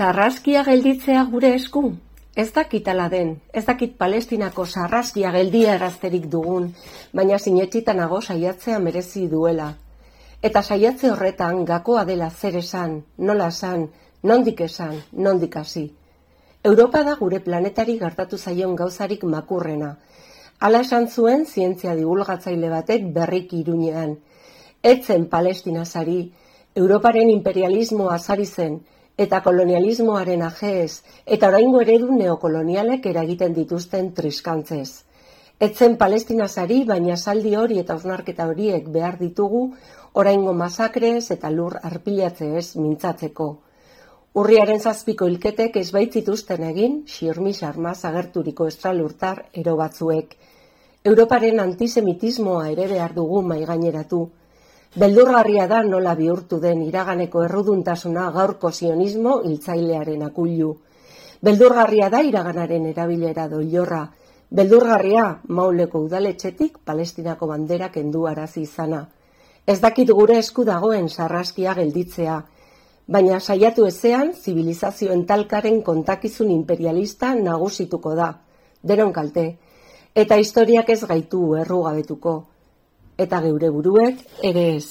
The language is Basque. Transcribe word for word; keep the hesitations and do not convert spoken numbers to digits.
Sarraskia gelditzea gure esku? Ez dakit ala den, ez dakit Palestinako sarraskia geldiarazterik dugun, baina sinetsita nago saiatzea merezi duela. Eta saiatze horretan gakoa dela zer esan, nola esan, nondik esan, nondik hasi. Europa da gure planetari gertatu zaion gauzarik makurrena. Hala esan zuen zientzia divulgatzaile batek berriki Iruñean. Etzen Palestina sari, Europaren imperialismoa sari zen, eta kolonialismoaren ajeez, eta oraingo eredu neokolonialek eragiten dituzten triskantzez. Etzen Palestina sari, baina saldi hori eta hausnarketa horiek behar ditugu, oraingo masakrez eta lur arpilatzeez mintzatzeko. Urriaren zazpiko hilketek ez baitzituzten egin, xirmi-xarmaz agerturiko estralurtar ero batzuek. Europaren antisemitismoa ere behar dugu maigaineratu. Beldurgarria da nola bihurtu den iraganeko erruduntasuna gaurko sionismo hiltzailearen akulu. Beldurgarria da iraganaren erabilera doilorra. Beldurgarria Mauleko udaletxetik Palestinako bandera kendu arazi izana. Ez dakit gure esku dagoen sarraskia gelditzea, baina saiatu ezean zibilizazioen talkaren kontakizun imperialista nagusituko da, denon kalte, eta historiak ez gaitu errugabetuko, eta geure buruek ere ez.